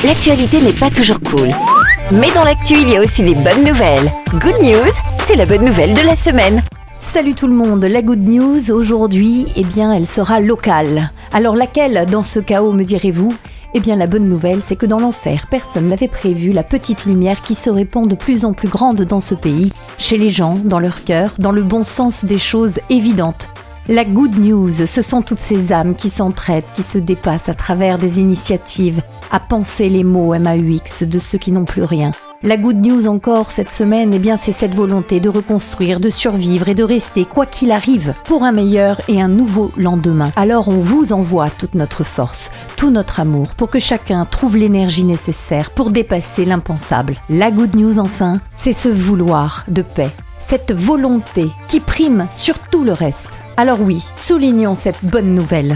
l'actualité n'est pas toujours cool. Mais dans l'actu, il y a aussi des bonnes nouvelles. Good News, c'est la bonne nouvelle de la semaine. Salut tout le monde, la Good News aujourd'hui, elle sera locale. Alors laquelle dans ce chaos me direz-vous ? La bonne nouvelle, c'est que dans l'enfer, personne n'avait prévu la petite lumière qui se répand de plus en plus grande dans ce pays, chez les gens, dans leur cœur, dans le bon sens des choses évidentes. La Good News, ce sont toutes ces âmes qui s'entraident, qui se dépassent à travers des initiatives, à penser les mots MAUX de ceux qui n'ont plus rien. La Good News encore cette semaine, c'est cette volonté de reconstruire, de survivre et de rester, quoi qu'il arrive, pour un meilleur et un nouveau lendemain. Alors on vous envoie toute notre force, tout notre amour, pour que chacun trouve l'énergie nécessaire pour dépasser l'impensable. La Good News enfin, c'est ce vouloir de paix, cette volonté qui prime sur tout le reste. Alors oui, soulignons cette bonne nouvelle.